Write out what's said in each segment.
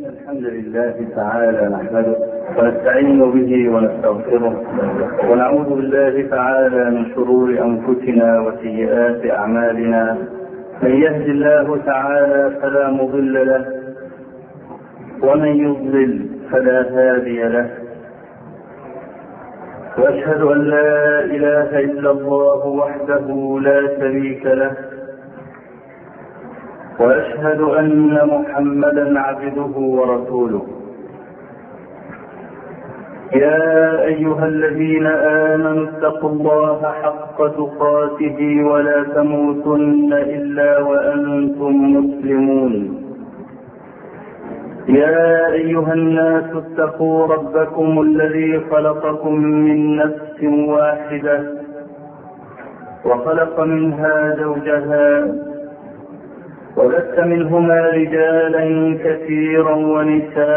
الحمد لله تعالى نحمده ونستعين به ونستغفره ونعوذ بالله تعالى من شرور أنفسنا وسيئات أعمالنا. من يهد الله تعالى فلا مضل له ومن يضلل فلا هادي له، وأشهد أن لا إله إلا الله وحده لا شريك له، وأشهد أن محمدا عبده ورسوله. يا أيها الذين آمنوا اتقوا الله حق تقاته ولا تموتن إلا وأنتم مسلمون. يا أيها الناس اتقوا ربكم الذي خلقكم من نفس واحدة وخلق منها زوجها وبث منهما رجالا كثيرا ونساء،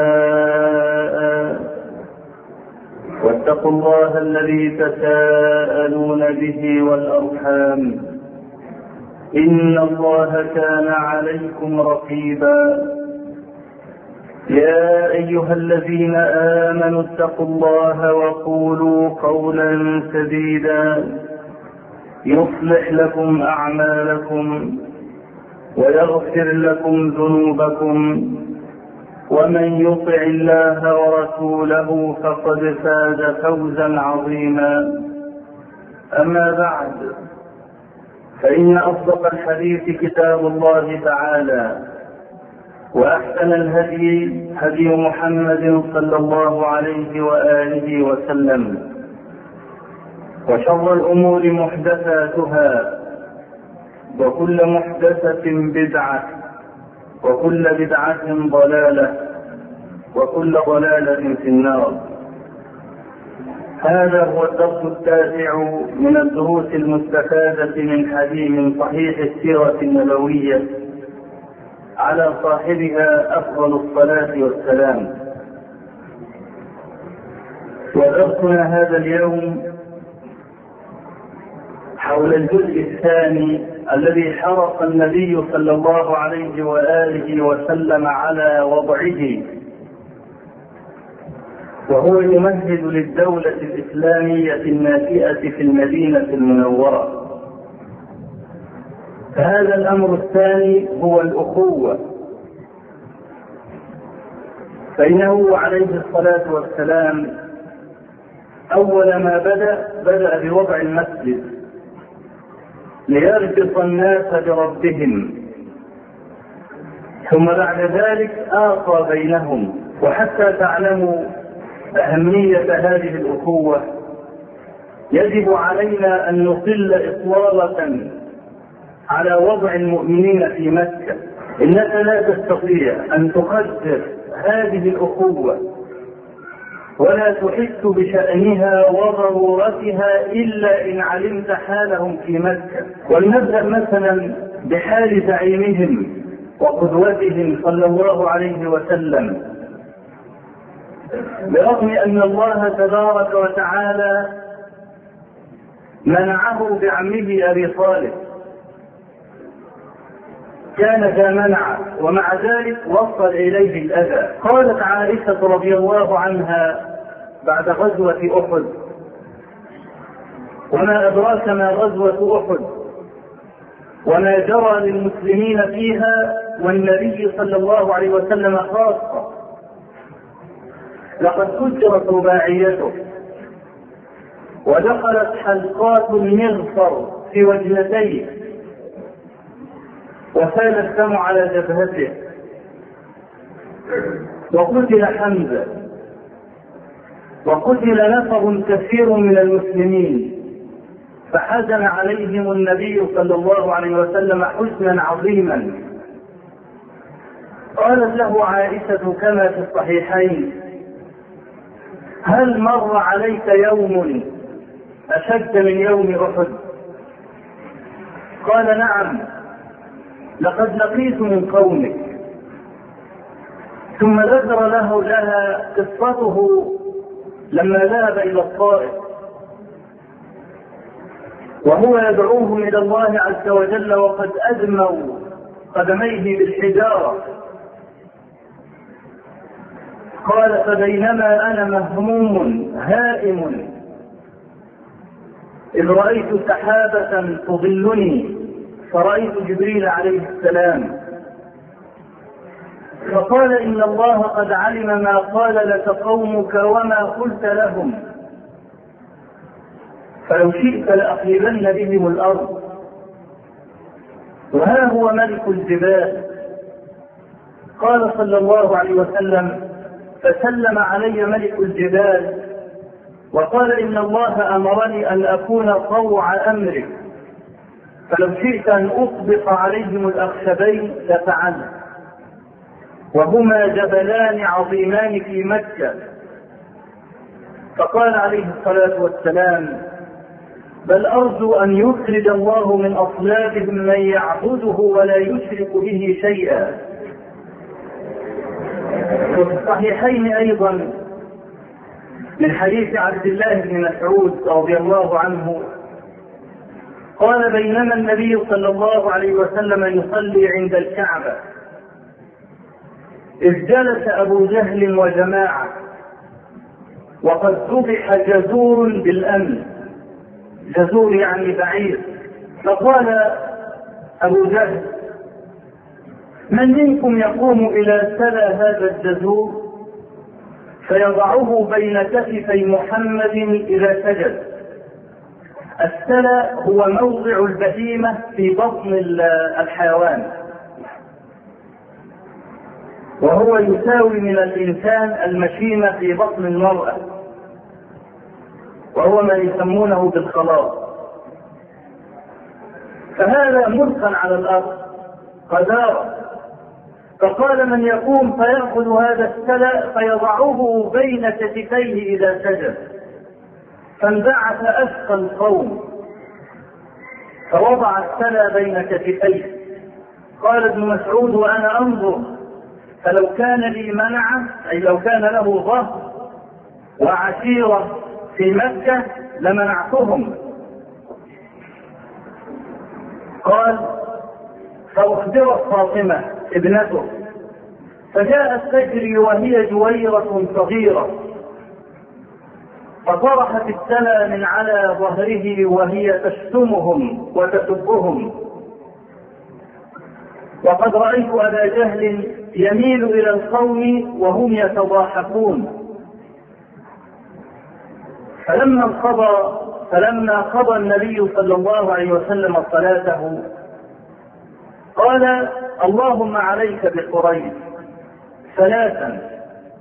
واتقوا الله الذي تساءلون به والأرحام إن الله كان عليكم رقيبا. يا أيها الذين آمنوا اتقوا الله وقولوا قولا سديدا يصلح لكم أعمالكم ويغفر لكم ذنوبكم، ومن يطع الله ورسوله فقد فاز فوزا عظيما. أما بعد، فإن أصدق الحديث كتاب الله تعالى، وأحسن الهدي هدي محمد صلى الله عليه وآله وسلم، وشر الأمور محدثاتها، وكل محدثة بدعة، وكل بدعة ضلالة، وكل ضلالة في النار. هذا هو الدرس التاسع من الدروس المستفادة من صحيح السيرة النبوية، على صاحبها أفضل الصلاة والسلام. ودرسنا هذا اليوم حول الجزء الثاني الذي حرص النبي صلى الله عليه وآله وسلم على وضعه، وهو يمهد للدولة الإسلامية الناشئة في المدينة المنورة. فهذا الأمر الثاني هو الأخوة، فإنه عليه الصلاة والسلام أول ما بدأ بوضع المسجد ليربط الناس بربهم، ثم بعد ذلك آخى بينهم. وحتى تعلموا أهمية هذه الأخوة يجب علينا أن نطل إطلالة على وضع المؤمنين في مكة. إنك لا تستطيع أن تقدر هذه الأخوة ولا تحس بشأنها وضرورتها إلا إن علمت حالهم في مكة. ولنبدأ مثلا بحال زعيمهم وقدوتهم صلى الله عليه وسلم. برغم أن الله تبارك وتعالى منعه بعمه أبي طالب، كان ذا منع، ومع ذلك وصل إليه الأذى. قالت عائشة رضي الله عنها بعد غزوة أحد: وما أدراك ما غزوة أحد وما جرى للمسلمين فيها والنبي صلى الله عليه وسلم خاصة، لقد كسرت رباعيته ودخلت حلقات المغفر في وجنتيه وسال الدم على جبهته، وقتل حمزة، وقتل نفر كثير من المسلمين، فحزن عليهم النبي صلى الله عليه وسلم حزنا عظيما. قالت له عائشة كما في الصحيحين: هل مر عليك يوم أشد من يوم أحد؟ قال: نعم، لقد لقيت من قومك. ثم ذكر لها قصته لما ذهب إلى الطائف وهو يدعوهم إلى الله عز وجل وقد أدموا قدميه بالحجارة، قال: فبينما أنا مهموم هائم إذ رأيت سحابة تظلني، فرأيت جبريل عليه السلام فقال: إن الله قد علم ما قال لك قومك وما قلت لهم، فلو شئت لأقلبن بهم الأرض، وها هو ملك الجبال. قال صلى الله عليه وسلم: فسلم علي ملك الجبال وقال: إن الله أمرني أن أكون طوع أمرك، فلو شئت أن أطبق عليهم الأخشبين لفعلت، وهما جبلان عظيمان في مكة. فقال عليه الصلاة والسلام: بل أرجو أن يخرج الله من أصلابهم من يعبده ولا يشرك به شيئا. وفي الصحيحين أيضا من حديث عبد الله بن مسعود رضي الله عنه قال: بينما النبي صلى الله عليه وسلم يصلي عند الكعبة إذ جلس أبو جهل وجماعة وقد ذبح جزور بالأمن، جزور يعني بعير. فقال أبو جهل: من منكم يقوم إلى سلى هذا الجزور فيضعه بين كتفي محمد إذا سجد؟ السلى هو موضع البهيمة في بطن الحيوان، وهو يساوي من الإنسان المشيمة في بطن المرأة، وهو ما يسمونه بالخلاط. فهذا ملقا على الأرض قدارة. فقال: من يقوم فيأخذ هذا السلى فيضعه بين كتفيه إذا سجد؟ فانبعث أشقى القوم فوضع السلى بين كتفيه. قال ابن مسعود: وأنا أنظر، فلو كان لي منعه، أي لو كان له ظهر وعشيرة في مكة لمنعتهم. قال: فأخبرت فاطمة ابنته فجاءت تجري وهي جويرة صغيرة فطرحت السلى من على ظهره وهي تشتمهم وتسبهم. وقد رأيت أبا جهل يميل إلى القوم وهم يتضاحكون. فلما قضى النبي صلى الله عليه وسلم صلاته قال: اللهم عليك بقريش ثلاثا.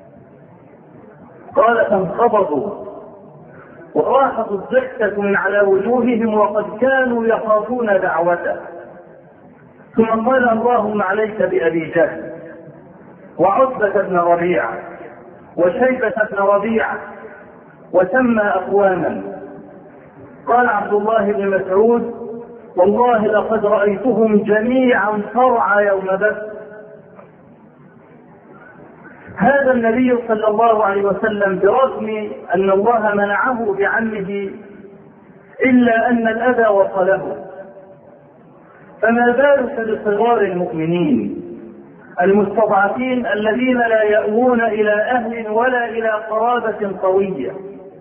قال: فانقبضوا وراحت الضحكة من على وجوههم وقد كانوا يخافون دعوته. ثم قال: اللهم عليك بأبي جهل وعتبة بن ربيعة وشيبة بن ربيعة، وسمى أقواما. قال عبد الله بن مسعود: والله لقد رأيتهم جميعا صرعى يوم بدر. هذا النبي صلى الله عليه وسلم برغم أن الله منعه بعمه إلا أن الأذى وصله، فما بالك بصغار المؤمنين المستضعفين الذين لا يأوون إلى أهل ولا إلى قرابة قوية.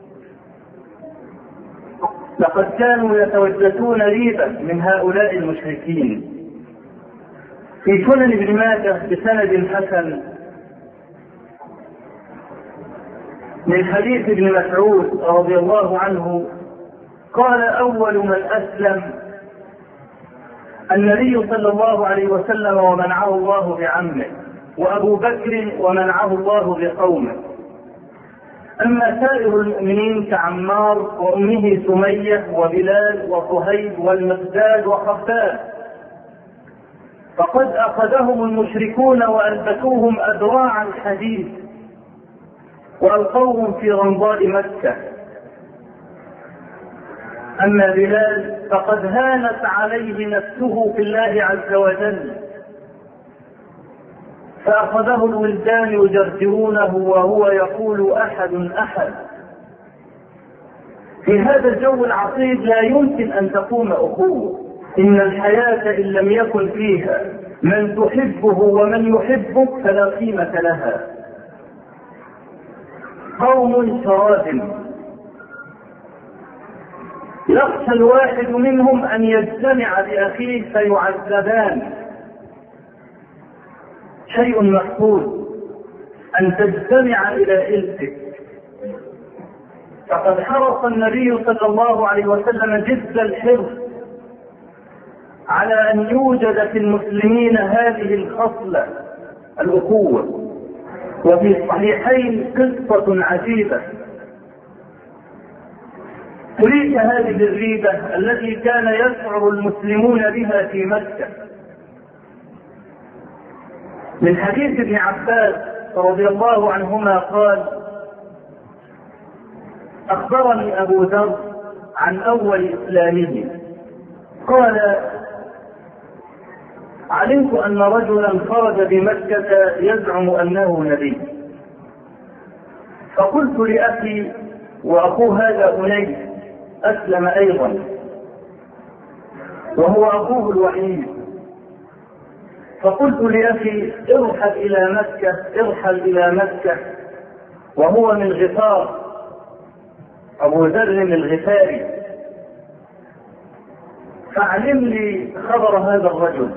لقد كانوا يتوجسون ريبة من هؤلاء المشركين. في سنن ابن ماجه بسند حسن من حديث ابن مسعود رضي الله عنه قال: أول من أسلم النبي صلى الله عليه وسلم ومنعه الله بعمه، وأبو بكر ومنعه الله بقومه. أما سائر المؤمنين كعمار وأمه سمية وبلال وصهيب والمقداد وخباب فقد أخذهم المشركون وألبسوهم أدراع الحديد وألقوهم في رمضاء مكة. أما بلال فقد هانت عليه نفسه في الله عز وجل، فأخذه الولدان يجرجرونه وهو يقول: أحد أحد. في هذا الجو العصيب لا يمكن أن تقوم أخوة. إن الحياة إن لم يكن فيها من تحبه ومن يحبك فلا قيمة لها. قوم شرادم يخشى الواحد منهم أن يجتمع بأخيه فيعذبان، شيء محفوظ أن تجتمع إلى إلفك. فقد حرص النبي صلى الله عليه وسلم جد الحرص على أن يوجد في المسلمين هذه الخصلة الأخوة. وفي الصحيحين قصة عجيبة تريد هذه الريبة التي كان يشعر المسلمون بها في مكة، من حديث ابن عباس رضي الله عنهما قال: أخبرني أبو ذر عن أول إسلامه قال: علمت أن رجلا خرج بمكة يزعم أنه نبي، فقلت لأخي وأخوه هذا أنيس أسلم أيضا وهو أخوه الوحيد، فقلت لأخي ارحل إلى مكة وهو من غفار، أبو ذر الغفاري، فعلم لي خبر هذا الرجل.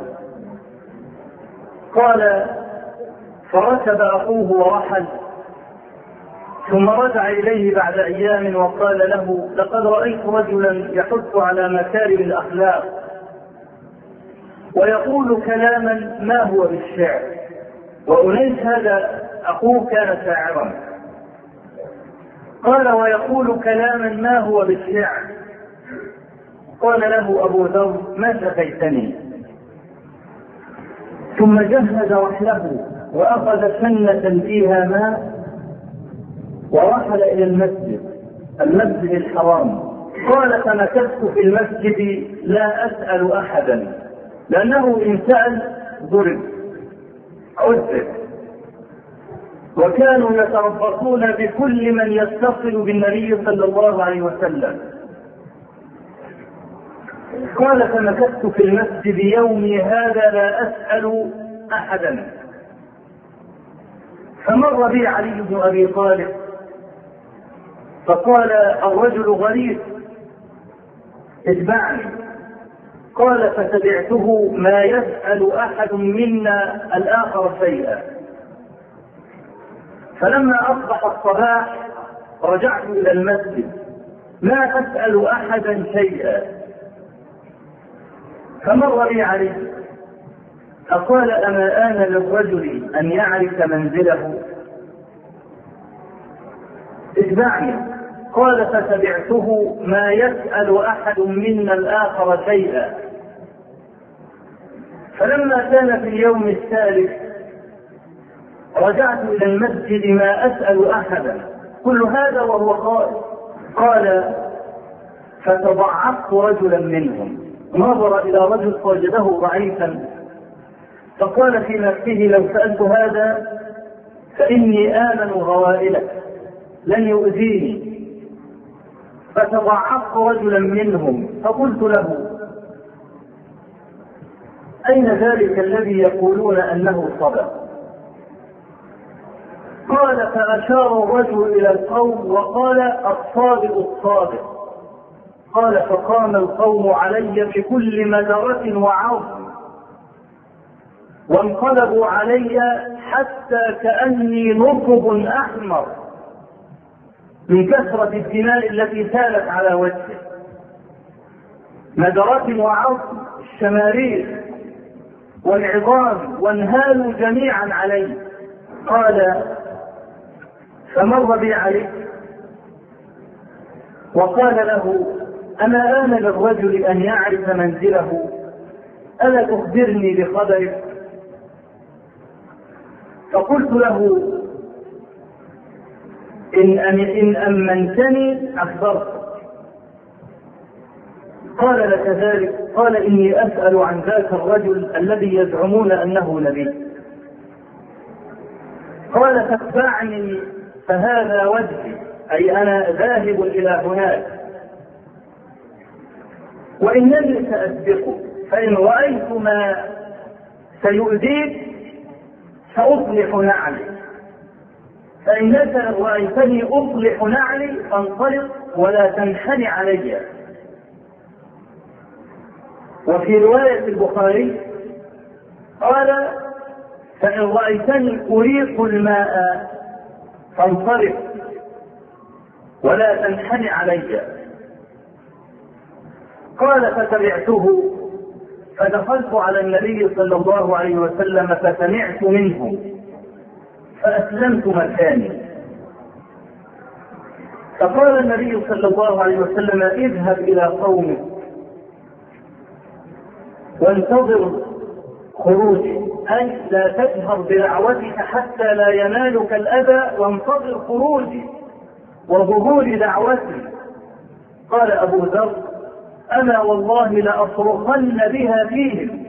قال: فركب أخوه ورحل، ثم رجع إليه بعد أيام وقال له: لقد رأيت رجلا يحث على مكارم الأخلاق ويقول كلاما ما هو بالشعر. وأنيس هذا أخوه كان شاعرا. قال: ويقول كلاما ما هو بالشعر. قال له أبو ذر: ما شفيتني. ثم جهز رحله وأخذ سنة فيها ماء ورحل إلى المسجد الحرام. قال: فمكثت في المسجد لا أسأل أحدا، لأنه إن سأل ضرب عذب، وكانوا يتربصون بكل من يتصل بالنبي صلى الله عليه وسلم. قال: فمكثت في المسجد يومي هذا لا أسأل أحدا، فمر بي علي بن أبي طالب فقال: الرجل غريب اتبعني. قال: فتبعته ما يسأل أحد منا الآخر شيئا. فلما أصبح الصباح رجعت إلى المسجد ما أسأل أحدا شيئا، فمر بي عليه فقال: أما آن للرجل أن يعرف منزله؟ اتبعني. قال: فتبعته ما يسأل أحد منا الآخر شيئا. فلما كان في اليوم الثالث رجعت إلى المسجد ما أسأل أحدا، كل هذا وهو قائل. قال: فتضعفت رجلا منهم، نظر إلى رجل فوجده ضعيفا فقال في نفسه: لو سألت هذا فإني آمن غوائلك لن يؤذيني. فتضعفت رجلا منهم فقلت له: أين ذلك الذي يقولون أنه صدق؟ قال: فأشار الرجل إلى القوم وقال: الصادق الصادق. قال: فقام القوم علي بكل مدرة وعظم وانقلبوا علي حتى كأني نصب أحمر من كثرة الدماء التي سالت على وجهه، مدرات وعظم الشماريخ والعظام، وانهالوا جميعا عليه. قال: فمر بي عليه وقال له: أما آن للرجل أن يعرف منزله؟ ألا تخبرني بخبرك؟ فقلت له: إن أمنتني أخبرتك. قال: لك ذلك؟ قال: إني أسأل عن ذاك الرجل الذي يزعمون أنه نبي. قال: فاتبعني فهذا وجهي، أي أنا ذاهب إلى هناك، وإنني سأسبقه، فإن رأيت ما سيؤذيك سأصلح نعلك. فإنك رأيتني أصلح نعلي فانطلق ولا تنحني علي. وفي رواية البخاري قال فإن رأيتني أريق الماء فانصرف ولا تنحني علي. قال فتبعته فدخلت على النبي صلى الله عليه وسلم فسمعت منه فأسلمت مكاني. فقال النبي صلى الله عليه وسلم اذهب إلى قومك وانتظر خروجي، أي لا تجهر بدعوتك حتى لا ينالك الأذى، وانتظر خروجي وظهور دعوتي. قال أبو ذر أنا والله لأصرخن بها فيهم.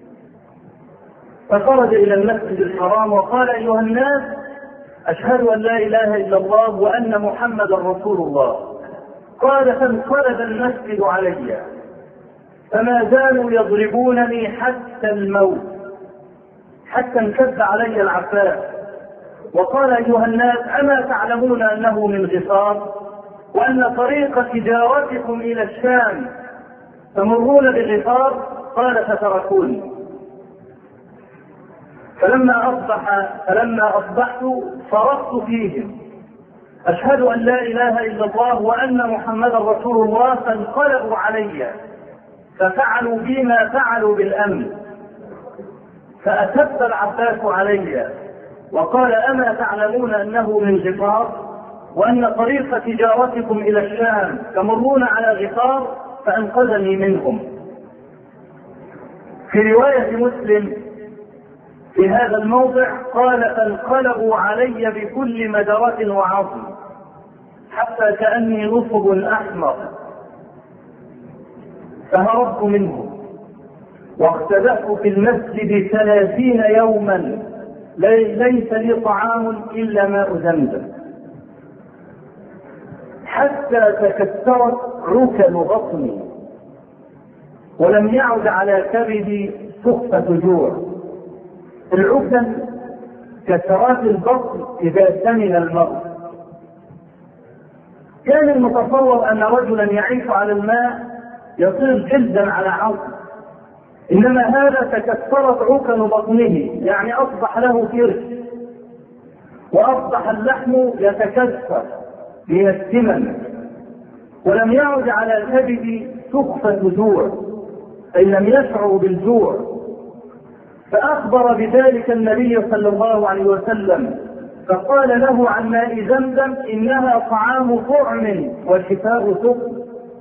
فخرج إلى المسجد الحرام وقال أيها الناس أشهد أن لا إله إلا الله وأن محمدا رسول الله. قال فانقلب المسجد علي فما زالوا يضربونني حتى الموت، حتى انكب علي العباس. وقال أيها الناس أما تعلمون أنه من غفار وأن طريق تجارتكم إلى الشام تمرون بغفار؟ قال فتركوني. فلما أصبحت صرخت فيهم أشهد أن لا إله إلا الله وأن محمدا رسول الله، فانقلبوا علي ففعلوا بي ما فعلوا بالأمن. فأسب العباس علي وقال أما تعلمون أنه من غفار وأن طريق تجارتكم إلى الشام تمرون على غفار؟ فأنقذني منهم. في رواية مسلم في هذا الموضع قال فانقلبوا علي بكل مدرة وعظم حتى كأني نصب أحمر، فهربت منه واختبأت في المسجد 30 يوما ليس لي طعام إلا ماء زمزم، حتى تكسرت ركن بطني ولم يعد على كبدي سخفة جوع. العكن كسرات البطن إذا سمن المرء. كان المتصور أن رجلا يعيش على الماء يصير جلدا على عظم، إنما هذا تكسرت ركن بطنه، يعني أصبح له كرش وأصبح اللحم يتكسر من السمن، ولم يعد على الكبد سخفة جوع، أي لم يشعر بالجوع. فأخبر بذلك النبي صلى الله عليه وسلم فقال له عن ماء زمزم إنها طعام طعم وشفاء سقم.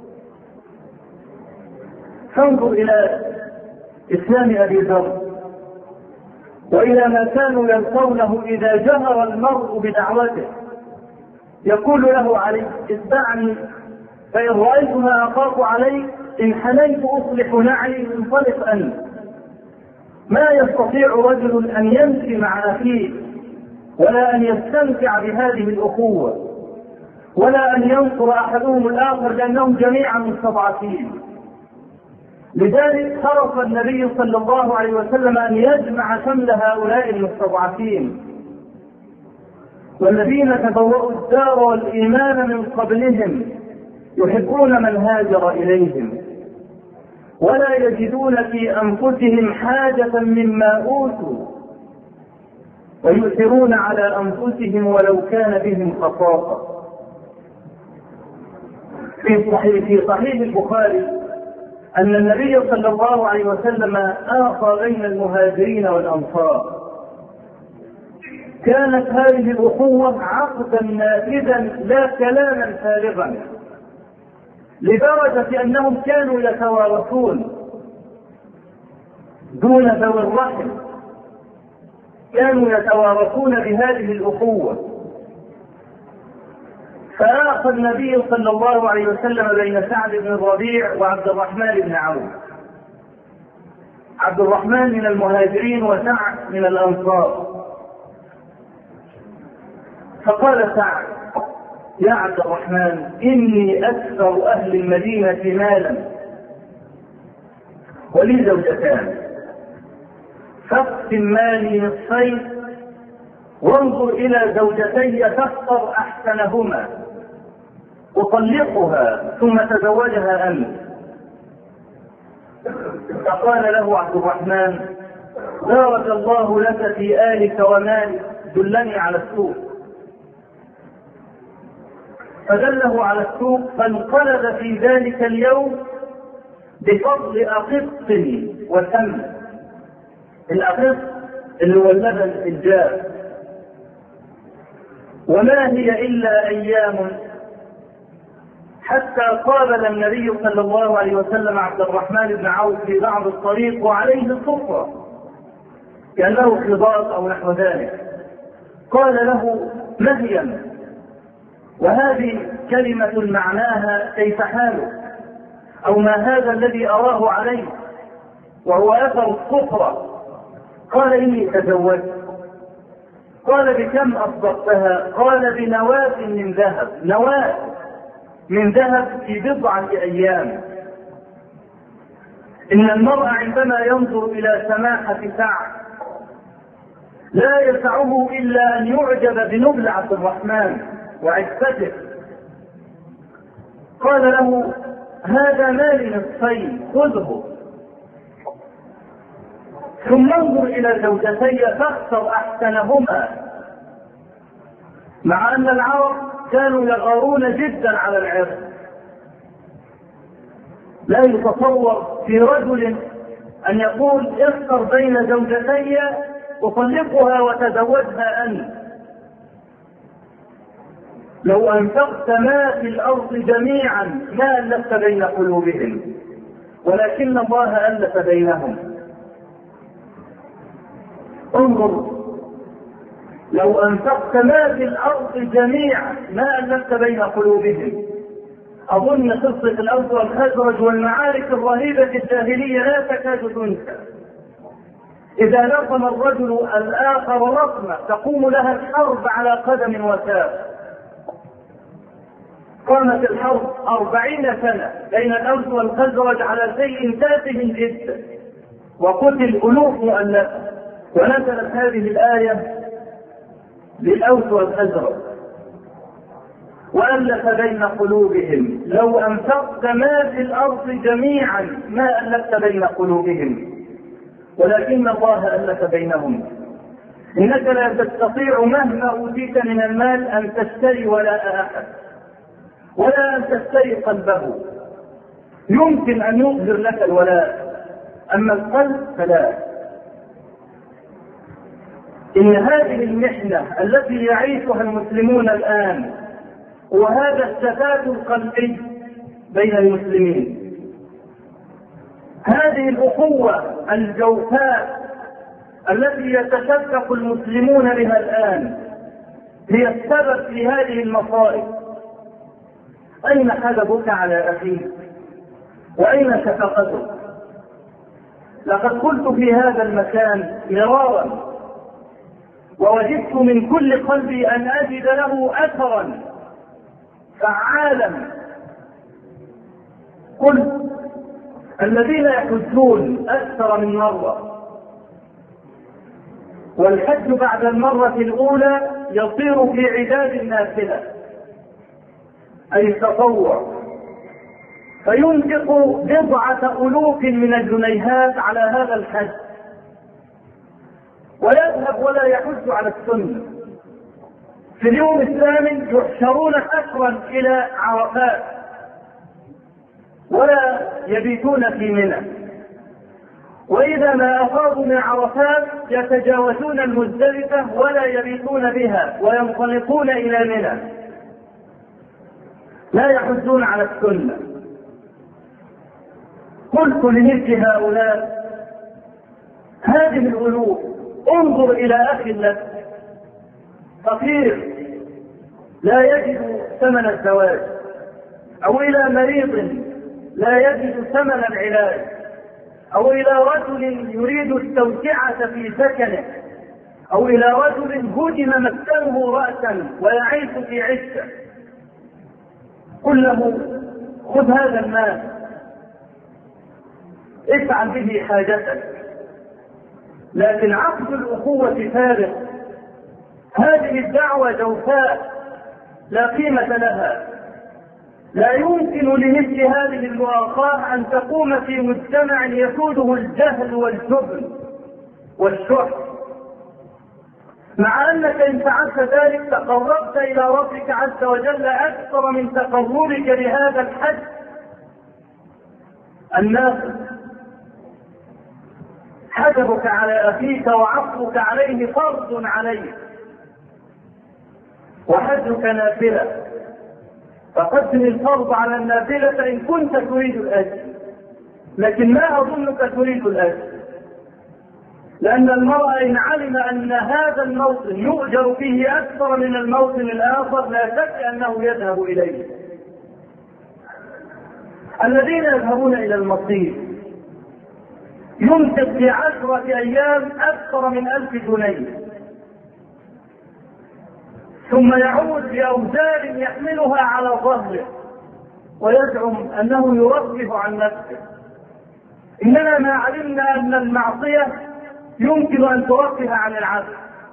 فانظر إلى إسلام أبي ذر وإلى ما كانوا يلقونه إذا جهر المرء بدعوته. يقول له عليك اتبعني فإن رأيت ما أخاف عليك إن حنيت أصلح نعلي انطلق أنت. ما يستطيع رجل أن يمشي مع أخيه ولا أن يستمتع بهذه الأخوة ولا أن ينصر أحدهم الآخر لأنهم جميعا مستضعفين. لذلك حرص النبي صلى الله عليه وسلم أن يجمع شمل هؤلاء المستضعفين والذين تبوأوا الدار والإيمان من قبلهم، يحبون من هاجر إليهم ولا يجدون في أنفسهم حاجة مما أوتوا ويؤثرون على أنفسهم ولو كان بهم خصاصة. في صحيح البخاري أن النبي صلى الله عليه وسلم آخى بين المهاجرين والأنصار. كانت هذه الأخوة عقدا نافذا لا كلاما فارغا، لدرجة أنهم كانوا يتوارثون دون ذوي الرحم، كانوا يتوارثون بهذه الأخوة. فآخى النبي صلى الله عليه وسلم بين سعد بن الربيع وعبد الرحمن بن عوف، عبد الرحمن من المهاجرين وسعد من الأنصار. فقال سعد يا عبد الرحمن إني أكثر أهل المدينة مالا ولي زوجتان، فاقسم مالي نصفين وانظر إلى زوجتي تختر أحسنهما أطلقها ثم تزوجها أنت. فقال له عبد الرحمن: بارك الله لك في آلك ومالك، دلني على السوق. فدله على السوق، فانقلب في ذلك اليوم بفضل أقط وسم. الأقط اللي هو اللبن الجاف. وما هي إلا أيام حتى قابل النبي صلى الله عليه وسلم عبد الرحمن بن عوف في بعض الطريق وعليه صفرة كأنه خضار أو نحو ذلك. قال له: مهيا. وهذه كلمة معناها كيف حالك، أو ما هذا الذي أراه عليه، وهو أثر الصفرة. قال: إني تزوجت. قال: بكم أصدقتها؟ قال: بنواة من ذهب. نواة من ذهب في بضعة أيام. إن المرء عندما ينظر إلى سماحة سعد لا يسعه إلا أن يعجب بنبل عبد الرحمن وعفته. قال له: هذا مال نصفين، خذه. ثم انظر إلى زوجتي تختر أحسنهما، مع أن العرب كانوا يغارون جدا على العرض. لا يتصور في رجل أن يقول: اختر بين زوجتي أطلقها وتزوجها أنت. لو أنفقت ما في الأرض جميعا ما ألفت بين قلوبهم، ولكن الله ألف بينهم. انظر، لو أنفقت ما في الأرض جميعا ما ألفت بين قلوبهم. أظن قصة الأوس والخزرج والمعارك الرهيبة في الجاهلية لا تكاد تنسى. إذا لطم الرجل الآخر لطمة تقوم لها الحرب على قدم وساق. قامت الحرب 40 سنة بين الأوس والخزرج على شيء تافه جدا، وقتل ألوف مؤلفة. ونزلت هذه الآية للأوس والخزرج: وألف بين قلوبهم لو أنفقت ما في الأرض جميعا ما ألفت بين قلوبهم ولكن الله ألف بينهم. إنك لا تستطيع مهما أوتيت من المال أن تشتري ولاء أحد، ولا أن تشتري قلبه. يمكن أن يظهر لك الولاء، أما القلب فلا. إن هذه المحنة التي يعيشها المسلمون الآن وهذا الشتات القلبي بين المسلمين، هذه الأخوة الجوفاء التي يتشكك المسلمون بها الآن هي السبب في هذه المصائب. أين حجبك على أخيك؟ وأين شفقتك؟ لقد قلت في هذا المكان مرارا ووجدت من كل قلبي أن أجد له أثرا فعالا. قلت: الذين يحجون أكثر من مرة، والحج بعد المرة الأولى يصير في عداد النافلة أي التطوع، فينفق 9 ألوف من الجنيهات على هذا الحج، ويذهب ولا يحج على السنة. في اليوم الثامن يحشرون حشرا إلى عرفات ولا يبيتون في منى، وإذا ما أفاضوا من عرفات يتجاوزون المزدلفة ولا يبيتون بها وينطلقون إلى منى، لا يحجون على السنة. قلت لمثل هؤلاء هذه الألوف انظر إلى أخي لك فقير لا يجد ثمن الزواج، أو إلى مريض لا يجد ثمن العلاج، أو إلى رجل يريد التوسعة في سكنه، أو إلى رجل هدم مسكنه رأسا ويعيش في عشه. قل له: خذ هذا المال افعل به حاجتك. لكن عقد الأخوة فارغ. هذه الدعوة جوفاء لا قيمة لها. لا يمكن لمثل هذه المواقع أن تقوم في مجتمع يسوده الجهل والجبن والشح، مع أنك إن فعلت ذلك تقربت إلى ربك عز وجل أكثر من تقربك لهذا الحج الناقص. حجبك على أخيك وعفوك عليه فرض عليك، وحجك نافلة، فقدم الفرض على النافلة إن كنت تريد الأجر، لكن ما أظنك تريد الأجر، لأن المرء إن علم أن هذا الموطن يؤجر فيه أكثر من الموطن الآخر لا شك أنه يذهب إليه. الذين يذهبون إلى المصير ينفق في 10 أيام أكثر من 1000 جنيه، ثم يعود بأوزار يحملها على ظهره ويزعم أنه يرفه عن نفسه. إننا ما علمنا أن المعصية يمكن أن ترفه عن العبد.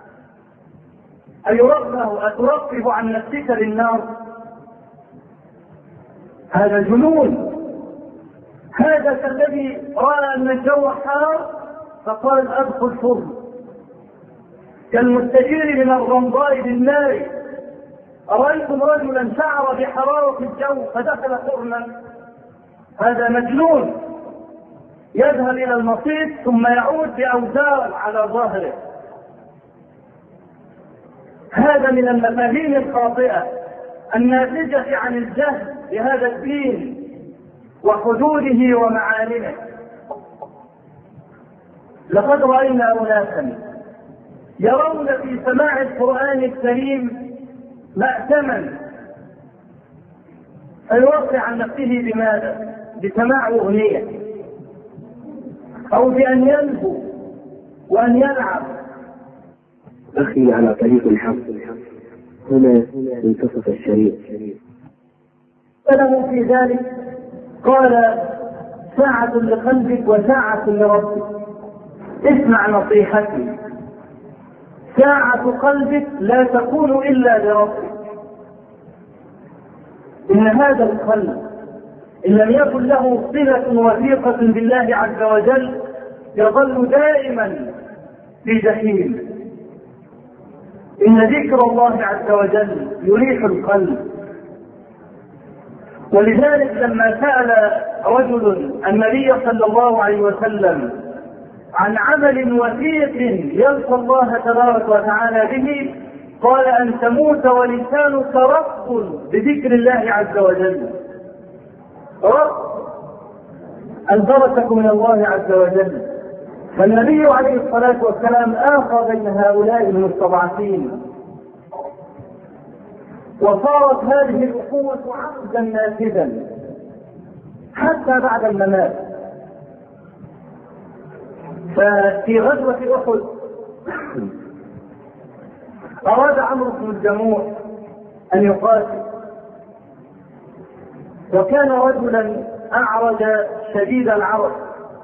أترفه عن نفسك للنار؟ هذا جنون. هذا كالذي رأى أن الجو حار فقال أدخل فرن، كالمستجير من الرمضاء بالنار. أرأيتم رجلا شعر بحرارة الجو فدخل فرنا؟ هذا مجنون. يذهب إلى المصيد ثم يعود بأوزار على ظهره. هذا من المفاهيم الخاطئة الناتجة عن الجهل بهذا الدين وحدوده ومعالمه. لقد رأينا أناسا يرون في سماع القرآن الكريم مأتما، فيوقع عن نفسه بماذا؟ بسماع أغنية، أو بأن يلهو وأن يلعب. أخي على طريق الحق، هنا انتصف الشريف. فله في ذلك قال ساعة لقلبك وساعة لربك. اسمع نصيحتي، ساعة قلبك لا تكون إلا لربك. إن هذا القلب إن لم يكن له صلة وثيقة بالله عز وجل يظل دائما في جحيم. إن ذكر الله عز وجل يريح القلب. ولذلك لما سأل رجل النبي صلى الله عليه وسلم عن عمل وثيق يلقى الله تبارك وتعالى به قال أن تموت ولسانك رطب بذكر الله عز وجل. رطب البركة من الله عز وجل. فالنبي عليه الصلاة والسلام آخى بين هؤلاء المستضعفين، وصارت هذه الأخوة عقدا نافذا حتى بعد الممات. ففي غزوة أحد أراد عمرو بن الجموح أن يقاتل، وكان رجلا أعرج شديد العرج،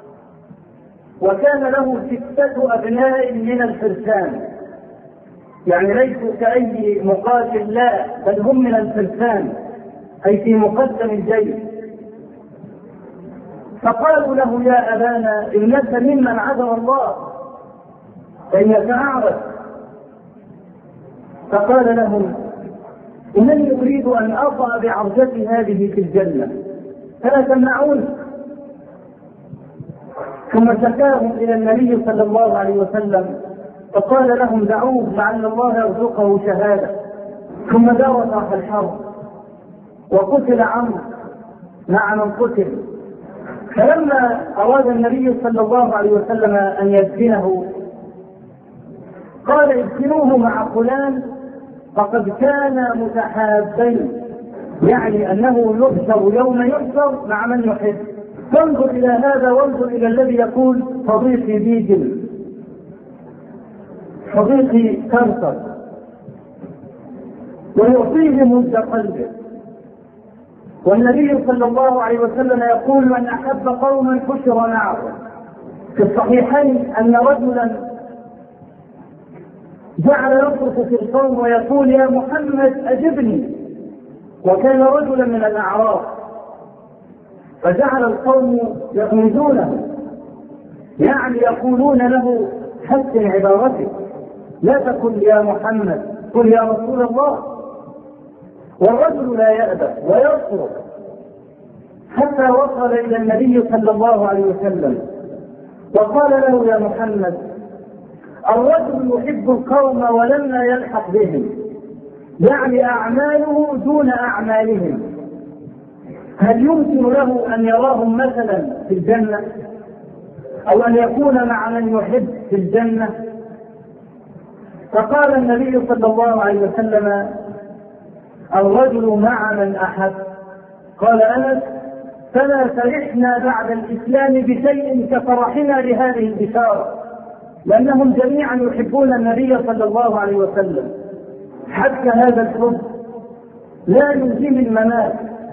وكان له 6 أبناء من الفرسان، يعني ليسوا كأي مقاتل، لا بل هم من الفرسان أي في مقدم الجيش. فقالوا له يا أبانا إنك ممن عذر الله فإنك أعرج. فقال لهم إنني أريد أن أطأ بعرجتي هذه في الجنة فلا تمنعون. ثم شكاهم إلى النبي صلى الله عليه وسلم فقال لهم دعوه لعل الله يرزقه شهادة. ثم دارت الحرب وقتل عمرو مع من قتل. فلما أراد النبي صلى الله عليه وسلم أن يدفنه قال ادفنوه مع فلان فقد كان متحابين، يعني أنه يحشر يوم يحشر مع من يحب. فانظر إلى هذا وانظر إلى الذي يقول صديقي بيجل، صديقي كرسر، ويعطيه مد قلبه. والنبي صلى الله عليه وسلم يقول من أحب قوما حشر معه. في الصحيحين أن رجلا جعل يصرخ في القوم ويقول يا محمد أجبني، وكان رجلا من الأعراب، فجعل القوم يغمزونه، يعني يقولون له حسن عبارتك، لا تقل يا محمد، قل يا رسول الله. والرجل لا يأبى ويصرخ حتى وصل إلى النبي صلى الله عليه وسلم وقال له يا محمد الرجل يحب القوم ولما يلحق بهم، يعني أعماله دون أعمالهم، هل يمكن له أن يراهم مثلا في الجنة أو أن يكون مع من يحب في الجنة؟ فقال النبي صلى الله عليه وسلم الرجل مع من أحب. قال أنس فما فرحنا بعد الإسلام بشيء كفرحنا لهذه البشارة، لأنهم جميعا يحبون النبي صلى الله عليه وسلم، حتى هذا الحب لا يلزم الممات.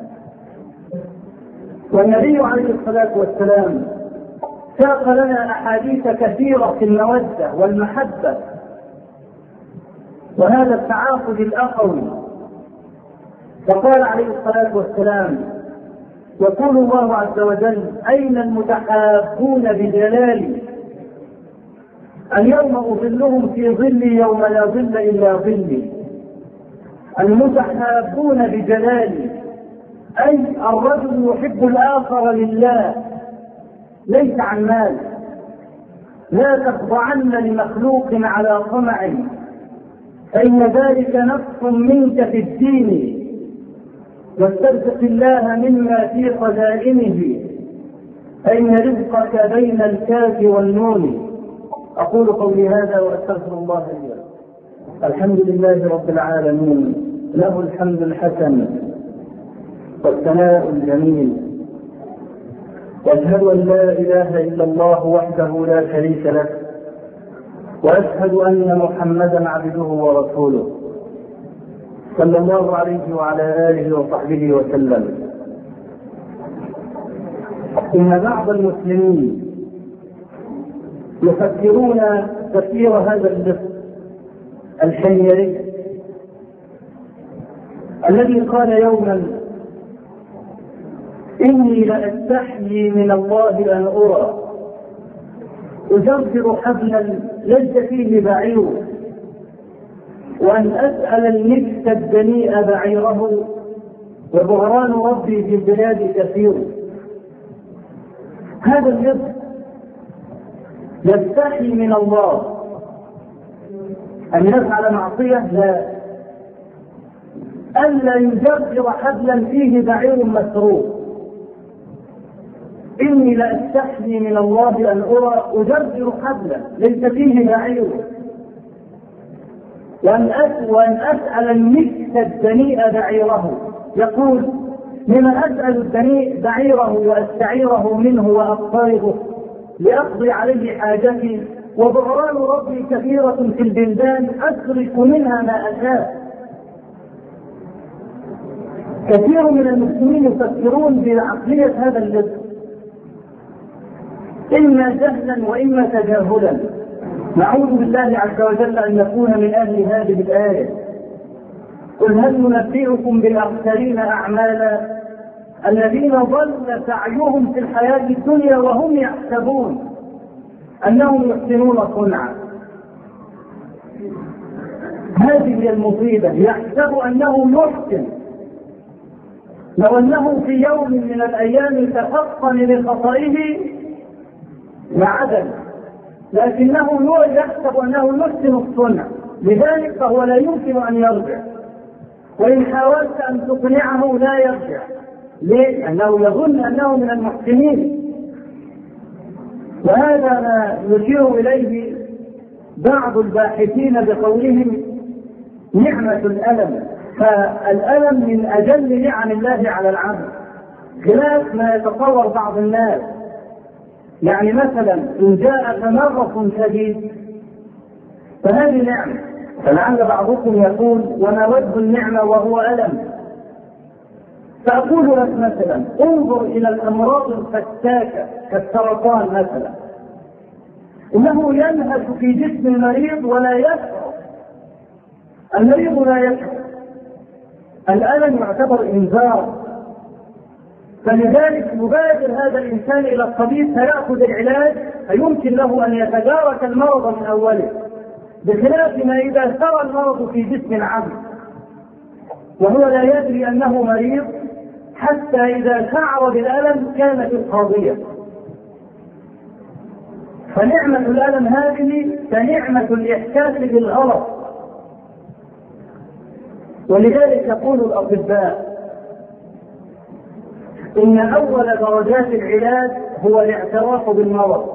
والنبي عليه الصلاة والسلام ساق لنا أحاديث كثيرة في المودة والمحبة وهذا التعاقد الأخوي، فقال عليه الصلاة والسلام يقول الله عز وجل أين المتحابون بجلالي اليوم أظلهم في ظلي يوم لا ظل إلا ظلي. المتحابون بجلالي أي الرجل يحب الآخر لله ليس عن مال، لا تخضعن لمخلوق على طمع فإن ذلك نقص منك في الدين، واسترزق الله مما في خزائنه فإن رزقك بين الكاف والنون. أقول قولي هذا وأستغفر الله لي. الحمد لله رب العالمين، له الحمد الحسن والثناء الجميل، واشهد ان لا اله الا الله وحده لا شريك له، واشهد ان محمدا عبده ورسوله صلى الله عليه وعلى اله وصحبه وسلم. ان بعض المسلمين يفكرون تفسير هذا اللفظ الحميري الذي قال يوما إني لأستحيي من الله أن أرى أجرجر حبلا ليس فيه بعير وأن أسأل النفس الدنيء بعيره وبهران ربي في البلاد كثير. هذا اللفظ يستحي من الله أن يفعل معصية، لا، ألا يجرجر حبلا فيه بعير مسروق. إني لأستحيي من الله أن أرى أجرجر حبلا ليس فيه بعير وأن أسأل النفس الدنيء بعيره. يقول لما أسأل الدنيء بعيره وأستعيره منه وأقترضه لأقضي عليه حاجتي وبهران ربي كثيرة في البلدان أسرق منها ما أشاء. كثير من المسلمين يفكرون بعقلية هذا اللفظ إما جهلا وإما تجاهلا. نعوذ بالله عز وجل أن نكون من أهل هذه الآية. قل هل ننبئكم بالأخسرين أعمالا الذين ضل سعيهم في الحياة الدنيا وهم يحسبون أنهم يحسنون صنعا. هذه هي المصيبة، يحسب أنه يحسن، لو أنه في يوم من الأيام تفطن لخطئه لعدل، لكنه يحسب أنه يحسن الصنع، لذلك فهو لا يمكن أن يرجع، وإن حاولت أن تقنعه لا يرجع. ليه؟ لأنه يظن أنه من المحسنين. وهذا ما يشير إليه بعض الباحثين بقولهم نعمة الألم، فالألم من أجل نعم الله على العبد، خلاف ما يتصور بعض الناس. يعني مثلا إن جاء تمرق شديد فهذه نعمة، فلعل بعضكم يقول ونود النعمة وهو ألم. فأقول لك مثلا انظر إلى الأمراض الفتاكة كالسرطان مثلا، إنه ينهج في جسم المريض ولا يشعر المريض لا يشعر، الألم يعتبر إنذار، فلذلك يبادر هذا الإنسان إلى الطبيب فيأخذ العلاج فيمكن له أن يتدارك المرض من أوله، بخلاف ما إذا سرى المرض في جسم عبد وهو لا يدري أنه مريض حتى إذا شعر بالألم كانت القضية. فنعمة الألم هذه كنعمة الإحساس بالغلط، ولذلك يقول الأطباء إن أول درجات العلاج هو الاعتراف بالمرض.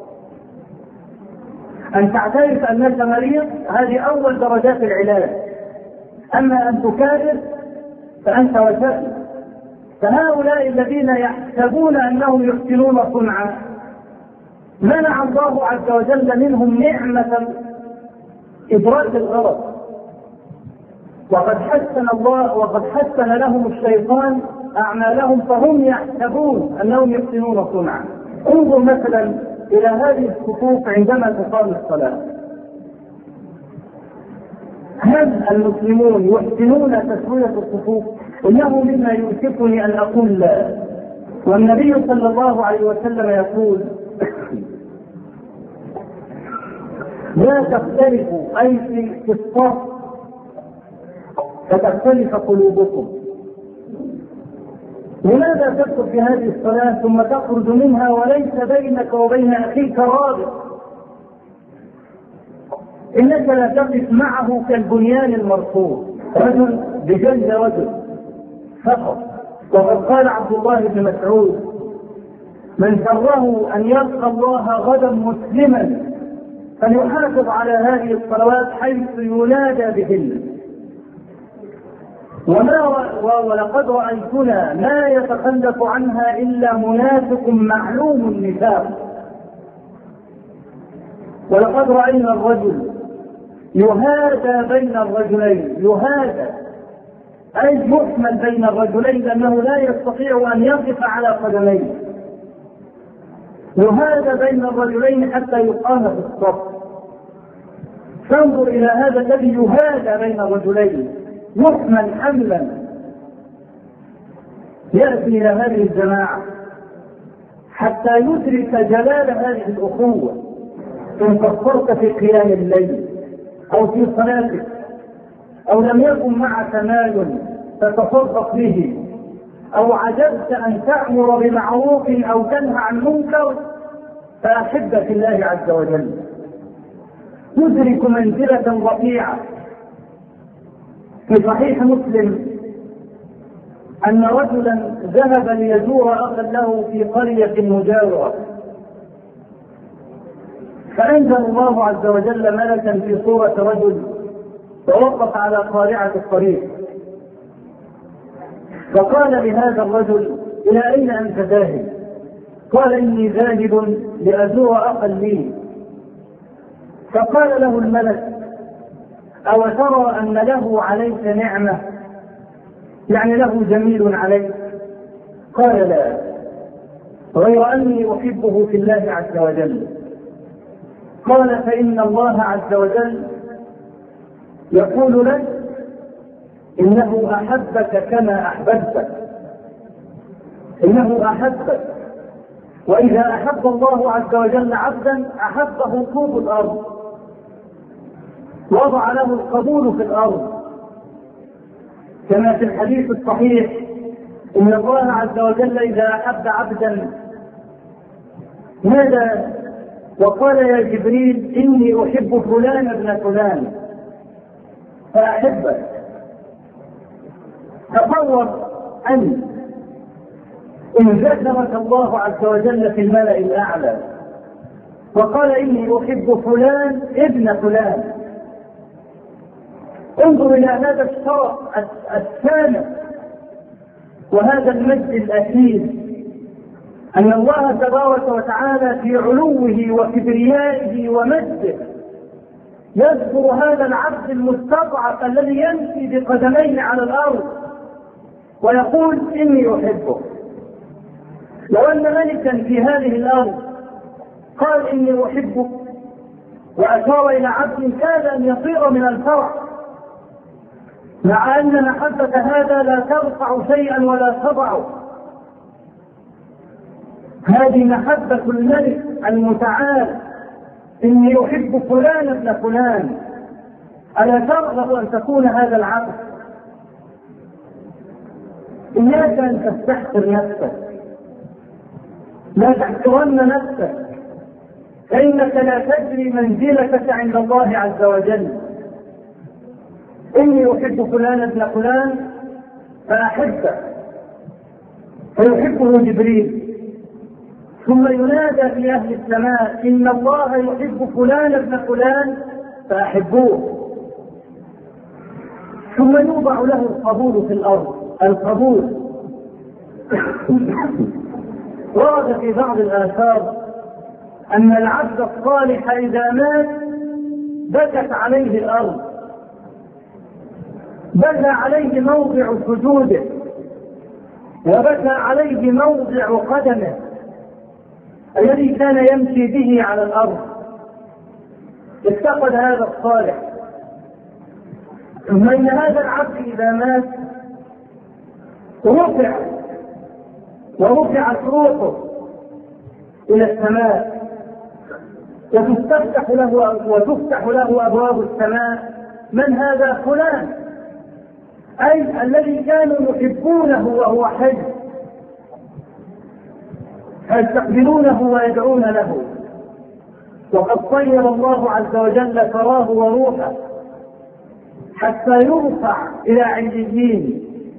أن تعترف أنك مريض هذه أول درجات العلاج، أما أن تكابر فأنت وسائل. فهؤلاء الذين يحسبون أنهم يحسنون صنعا منع الله عز وجل منهم نعمة إدراك الغلط، وقد حسن لهم الشيطان أعمالهم فهم يحسبون أنهم يحسنون صنعا. انظر مثلا إلى هذه الصفوف عندما تقام الصلاة، هل المسلمون يحسنون تسوية الصفوف؟ إنه مما يؤسفني أن أقول لا. والنبي صلى الله عليه وسلم يقول لا تختلفوا أي في الصف فتختلف قلوبكم. لماذا تدخل في هذه الصلاة ثم تخرج منها وليس بينك وبين أخيك رابط؟ إنك لا تقف معه كالبنيان المرصوص، رجل بجلد رجل فقط. وقد قال عبد الله بن مسعود من سره أن يلقى الله غدا مسلما فليحافظ على هذه الصلوات حيث ينادى بهن. ولقد رأيتنا ما يتخلف عنها إلا منافق معلوم النفاق. ولقد رأينا الرجل يهادى بين الرجلين، يهادى أي يحمل بين الرجلين لأنه لا يستطيع أن يقف على قدميه، يهادى بين الرجلين حتى يقام في الصف. فانظر إلى هذا الذي يهادى بين الرجلين يحمل حملا يأتي إلى هذه الجماعة حتى يدرك جلال هذه الأخوة. إن قصرت في قيام الليل أو في صلاتك أو لم يكن معك مال فتصدق به أو عجزت أن تأمر بمعروف أو تنهى عن منكر فأحب في الله عز وجل. تدرك منزلة رفيعة. في صحيح مسلم أن رجلا ذهب ليزور أخا له في قرية مجاورة، فأنزل الله عز وجل ملكا في صورة رجل توقف على قارعة الطريق، فقال لهذا الرجل إلى أين أنت ذاهب؟ قال إني ذاهب لأزور أخا لي. فقال له الملك أو ترى أن له عليك نعمة، يعني له جميل عليك؟ قال لا، غير أني أحبه في الله عز وجل. قال فإن الله عز وجل يقول لك إنه أحبك كما أحببتك، إنه أحبك. وإذا أحب الله عز وجل عبدا أحبه طوب الأرض، وضع له القبول في الأرض، كما في الحديث الصحيح إن الله عز وجل إذا أحب عبدا نادى وقال يا جبريل إني أحب فلان ابن فلان فأحبك. تصور أن إن ذكرك الله عز وجل في الملأ الأعلى وقال إني أحب فلان ابن فلان، انظر إلى هذا الشرف السامع وهذا المجد الأكيد، أن الله تبارك وتعالى في علوه وكبريائه ومجده يذكر هذا العبد المستضعف الذي يمشي بقدميه على الأرض ويقول إني أحبه. لو أن ملكا في هذه الأرض قال إني أحبك وأشار إلى عبد كاد أن يطير من الفرح، مع أن محبة هذا لا ترفع شيئا ولا تضع. هذه محبة الملك المتعال، إني أحب فلان ابن فلان. ألا ترغب أن تكون هذا العبد؟ إياك أن تستحقر نفسك، لا تحترن نفسك، فإنك لا تدري منزلتك عند الله عز وجل. إني أحب فلان ابن فلان فأحبه، فيحبه جبريل، ثم ينادى في أهل السماء إن الله يحب فلان ابن فلان فأحبوه، ثم يوضع له القبول في الأرض. القبول ورد في بعض الآثار أن العبد الصالح إذا مات بكت عليه الأرض، بكى عليه موضع سجوده، وبكى عليه موضع قدمه الذي كان يمشي به على الأرض. افتقد هذا الصالح. ثم إن هذا العبد إذا مات ورفعت روحه إلى السماء، وتفتح له أبواب السماء. من هذا؟ فلان، أي الذي كانوا يحبونه وهو حي، فيستقبلونه ويدعون له. وقد طير الله عز وجل ثراه وروحه حتى يرفع إلى عليين.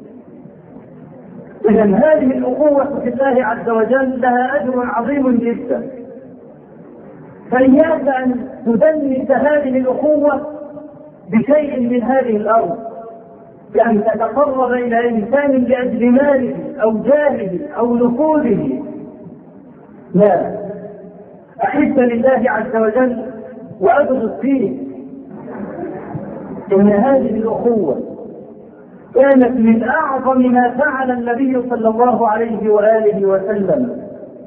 إذن هذه الأخوة في الله عز وجل لها أجر عظيم جدا. فإياك أن تدنس هذه الأخوة بشيء من هذه الأرض، بأن تتقرب إلى إنسان لأجل ماله أو جاهه أو نفوذه. لا، أحب لله عز وجل وأبغض فيه. إن هذه الأخوة كانت من أعظم ما فعل النبي صلى الله عليه وآله وسلم،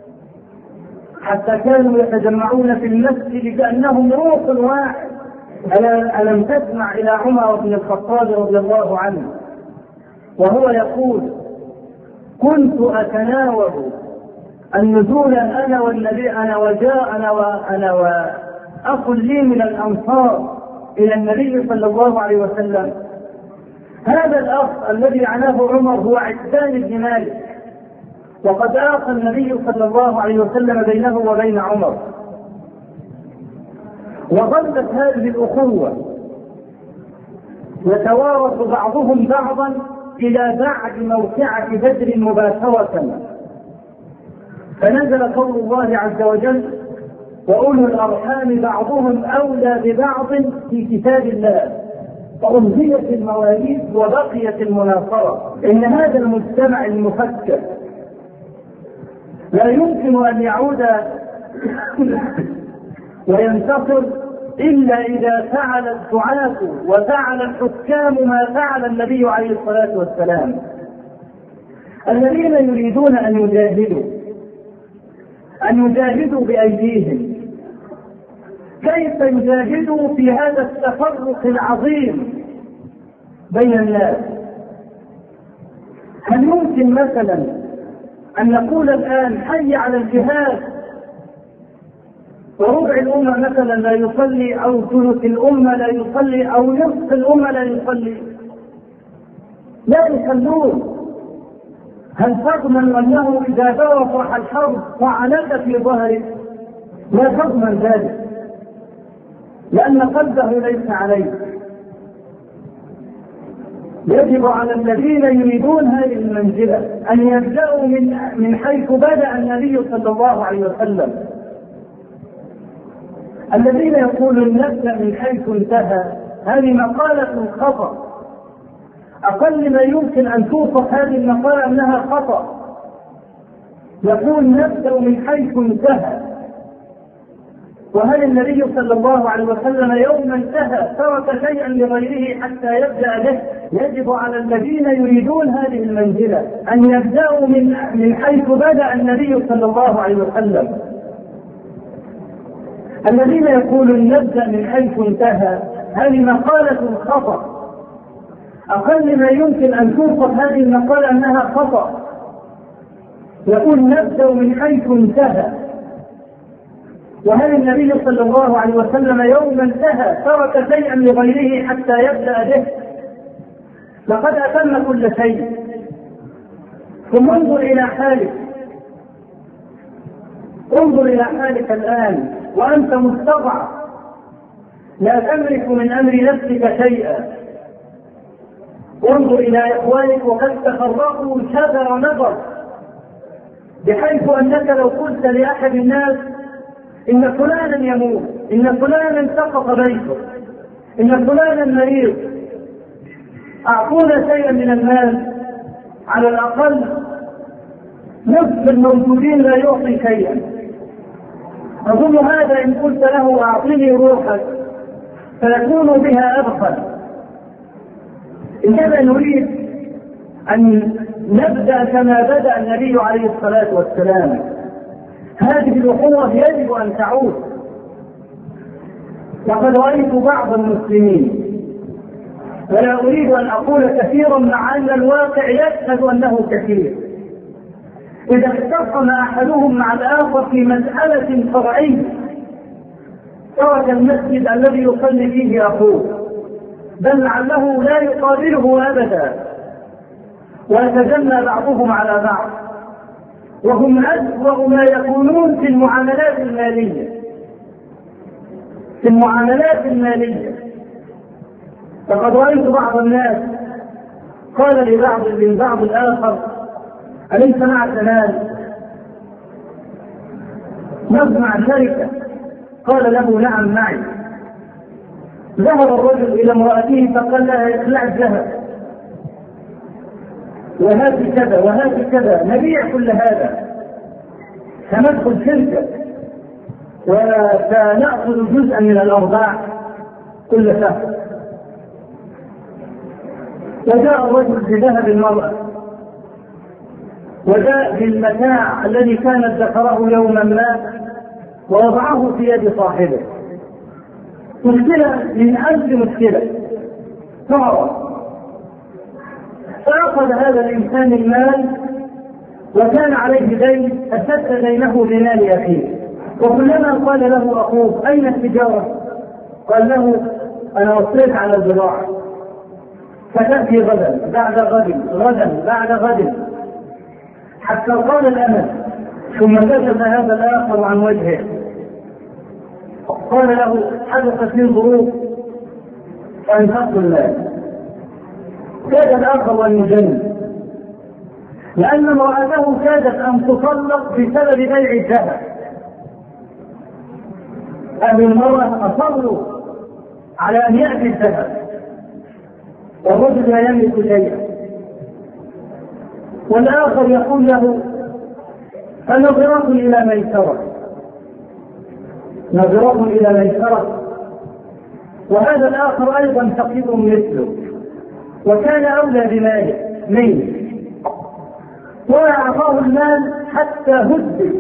حتى كانوا يتجمعون في المسجد كأنهم روح واحد. ألم تسمع إلى عمر بن الخطاب رضي الله عنه وهو يقول: كنت أتناوب النزول أنا والنبي، أنا وأخ لي من الأنصار إلى النبي صلى الله عليه وسلم. هذا الأخ الذي عناه عمر هو عتبان بن مالك، وقد آخى النبي صلى الله عليه وسلم بينه وبين عمر. وظلت هذه الأخوة يتوارث بعضهم بعضا إلى بعد موقعة بدر مباشرة، فنزل قول الله عز وجل: وأولو الأرحام بعضهم أولى ببعض في كتاب الله، فأمضيت المواريث وبقيت المناصرة. إن هذا المجتمع المفكر لا يمكن أن يعود وينتصر إلا إذا فعل الدعاة وفعل الحكام ما فعل النبي عليه الصلاة والسلام. الذين يريدون أن يجاهدوا بأيديهم، كيف يجاهدوا في هذا التفرق العظيم بين الناس؟ هل يمكن مثلا أن نقول الآن حي على الجهاد وربع الأمة مثلا لا يصلي، أو ثلث الأمة لا يصلي، أو نصف الأمة لا يصلي؟ لا يصلون. هل تضمن أنه إذا بارك الحرب فعلت في ظهره؟ لا تضمن ذلك، لأن قلبه ليس عليه. يجب على الذين يريدون هذه المنزلة أن يبدأوا من حيث بدأ النبي صلى الله عليه وسلم. الذين يقولون نبدأ من حيث انتهى، هذه مقالة خطأ. أقل ما يمكن أن توصف هذه المقالة أنها خطأ. يقول نبدأ من حيث انتهى، وهل النبي صلى الله عليه وسلم يوم انتهى ترك شيئا لغيره حتى يبدأ به؟ يجب على الذين يريدون هذه المنزلة أن يبدأوا من حيث بدأ النبي صلى الله عليه وسلم. الذين يقولون نبدأ من حيث انتهى، هذه مقالة خطأ. أقل ما يمكن أن توصف هذه المقالة أنها خطأ. يقول نبدأ من حيث انتهى. وهل النبي صلى الله عليه وسلم يوم انتهى ترك شيئا لغيره حتى يبدأ به؟ لقد أتم كل شيء. ثم انظر إلى حالك، انظر إلى حالك الآن وأنت مستضعف لا تملك من أمر نفسك شيئا. انظر إلى إخوانك وقد تفرقوا شذر نظر، بحيث أنك لو قلت لأحد الناس إن فلانا يموت، إن فلانا سقط بيته، إن فلانا مريض، أعطونا شيئا من المال، على الأقل نصف الموجودين لا يعطي شيئا. أظن هذا إن قلت له أعطني روحك فيكون بها أبخل. إنما نريد أن نبدأ كما بدأ النبي عليه الصلاة والسلام. هذه الأخوة يجب أن تعود. لقد رأيت بعض المسلمين، ولا أريد أن أقول كثيرا مع أن الواقع يشهد أنه كثير، إذا اختصم أحدهم مع الآخر في مسألة فرعية ترك المسجد الذي يصلي فيه أخوه، بل لعله لا يقابله أبدا، ويتجنى بعضهم على بعض، وهم أسوأ ما يكونون في المعاملات المالية. في المعاملات المالية فقد رأيت بعض الناس قال لبعض الآخر: أليس معك مال؟ نصنع شركة. قال له: نعم معي. ذهب الرجل إلى امرأته فقال لها: اخلع الذهب وهذه كذا وهذه كذا، نبيع كل هذا، سندخل شركة وسنأخذ جزءا من الأرباح كل شهر. وجاء الرجل بذهب المرأة، وجاء بالمتاع الذي كانت ذكره يوما ما ووضعه في يد صاحبه. مشكلة من أجل مشكلة صارت، فأخذ هذا الإنسان المال وكان عليه دين، فسد دينه بمال أخيه. وكلما قال له أخوه: أين التجارة؟ قال له: أنا وصيت على الزراعة، فتأتي غدا بعد غد، غدا بعد غد، حتى قال الأمل. ثم كشف هذا الآخر عن وجهه، قال له: حدثت لي ظروف فأنفقت المال. كاد الآخر أن يجن، لأن امرأته كادت أن تطلق بسبب بيع الذهب. أهل المرأة أصروا على أن يأتي الذهب، والرجل لا يملك شيئا. والآخر يقول له: فنظرة إلى ميسرة، نظرة إلى ميسرة. وهذا الآخر أيضا فقير مثله، وكان أولى بماله منه، وأعطاه المال حتى هدد،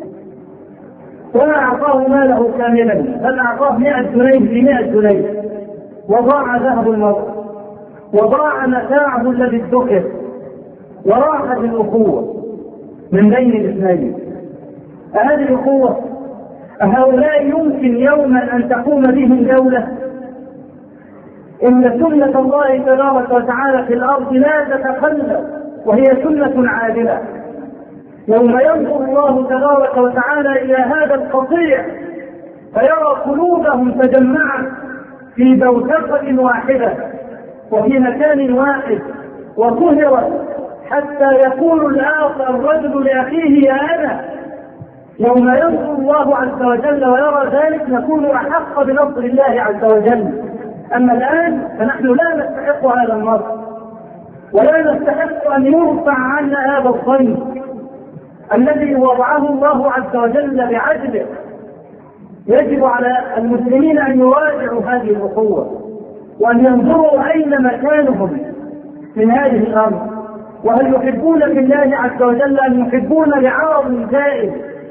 وأعطاه ماله كاملا، بل أعطاه 100 جنيه ب100 جنيه، وضاع ذهب المرء، وضاع متاعه الذي ادخر، وراحت الأخوة من بين الاثنين. هذه الأخوة هؤلاء يمكن يوما أن تقوم بهم دولة؟ إن سنة الله تبارك وتعالى في الأرض لا تتخلف، وهي سنة عادلة. يوم ينظر الله تبارك وتعالى إلى هذا القطيع فيرى قلوبهم تجمعت في بوتقة واحدة وفي مكان واحد وطهرت، حتى يقول الآخر الرجل لأخيه: يا أنا. يوم ينظر الله عز وجل ويرى ذلك نكون أحق بنصر الله عز وجل. أما الآن فنحن لا نستحق هذا النصر، ولا نستحق أن يرفع عنا هذا الظن الذي وضعه الله عز وجل بعدله. يجب على المسلمين أن يراجعوا هذه الأخوة، وأن ينظروا أين مكانهم من هذه الأرض، وهل يحبون في الله عز وجل أن يحبون لعرض زائد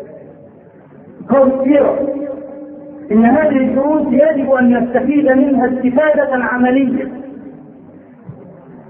كثيرا. إن هذه الدروس يجب أن نستفيد منها استفادة عملية.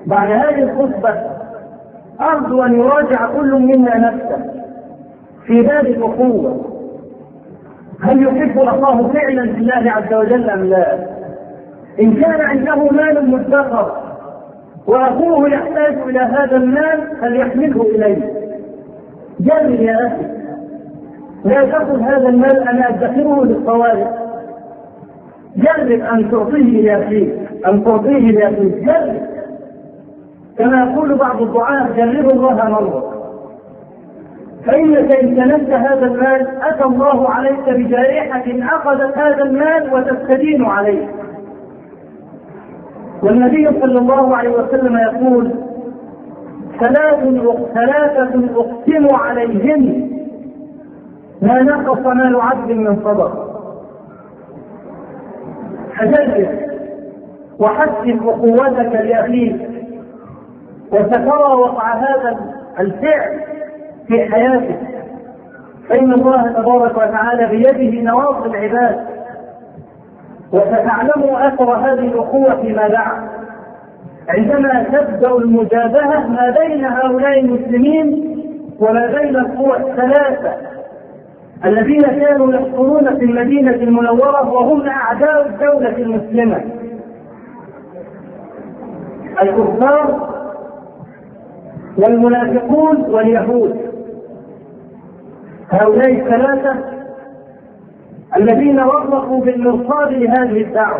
بعد هذه الخطبة أرجو أن يراجع كل منا نفسه في باب الأخوة. هل يحب أخاه فعلا لله عز وجل أم لا؟ إن كان عنده مال مدخر وأخوه يحتاج إلى هذا المال فليحمله إليه. جرب يا أخي، لا تأخذ هذا المال أنا أدخره للطوارئ. جرب أن تعطيه لأخيك، جرب. كما يقول بعض الدعاة جربوا الله مرة، فإنك إن كنت هذا المال أتى الله عليك بجائحة أخذت هذا المال وتستدين عليه. والنبي صلى الله عليه وسلم يقول: ثلاثة أقسم عليهم ما نقص مال عبد من صدقة. فجرب وحسن أخوتك لأخيك، وسترى وقع هذا الفعل في حياتك، فإن الله تبارك وتعالى بيده نواصي العباد، وستعلم أثر هذه الأخوة فيما بعد عندما تبدأ المجابهة ما بين هؤلاء المسلمين وما بين القوى الثلاثة الذين كانوا يحصلون في المدينة المنورة وهم أعداء الدولة المسلمة: الكفار والمنافقون واليهود. هؤلاء الثلاثة الذين رغبوا بالمرصاد لهذه الدعوة.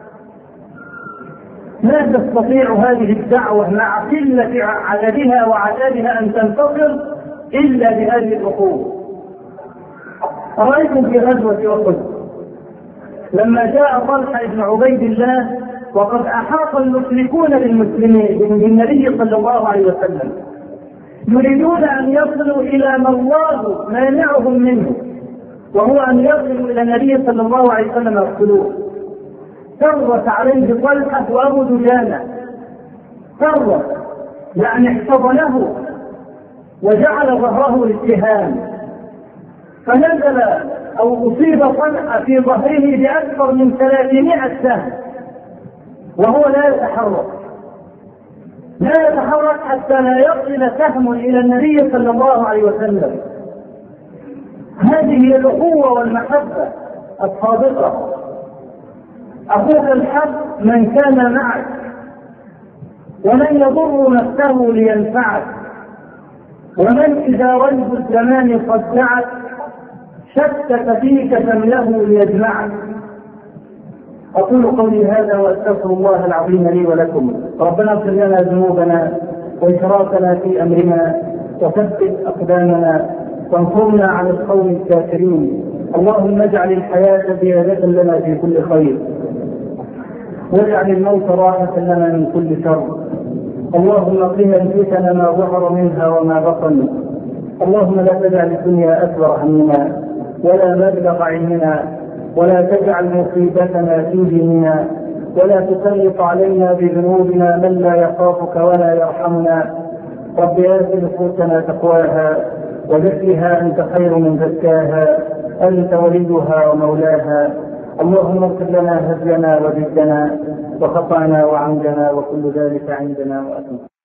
لا تستطيع هذه الدعوة مع قلة عددها وعددها أن تنتصر إلا بهذه الأخوة. رأيتم في غزوة أحد لما جاء طلحة بن عبيد الله وقد أحاط المشركون بالمسلمين بالنبي صلى الله عليه وسلم، يريدون أن يصلوا إلى ما الله مانعهم منه، وهو أن يصلوا إلى النبي صلى الله عليه وسلم يقتلوه. فرت عليه طلحة وأبو دجانة، فرت يعني احتضنه وجعل ظهره للسهام، فنزل أو أصيب طلحة في ظهره بأكثر من 300 سهم وهو لا يتحرك حتى لا يصل سهم إلى النبي صلى الله عليه وسلم. هذه هي الأخوة والمحبة الصادقة. أخوك الحق من كان معك ومن يضر نفسه لينفعك، ومن إذا رجب الزمان قد دعت شتت فيك شمله ليجمعك. أقول قولي هذا وأستغفر الله العظيم لي ولكم. ربنا اغفر لنا ذنوبنا وإسرافنا في أمرنا وثبت أقدامنا وانصرنا على القوم الكافرين. اللهم اجعل الحياة زيادة لنا في كل خير، واجعل الموت راحة لنا من كل شر. اللهم قنا الفتن ما ظهر منها وما بطن. اللهم لا تجعل الدنيا أكبر همنا ولا مبلغ علمنا، ولا تجعل مصيبتنا في ديننا، ولا تسلط علينا بذنوبنا من لا يخافك ولا يرحمنا. رب آت نفوسنا تقواها وزكها أنت خير من زكاها، أنت وليها ومولاها. اللهم اغفر لنا هزلنا وجدنا وخطأنا وعمدنا وكل ذلك عندنا وأتنا.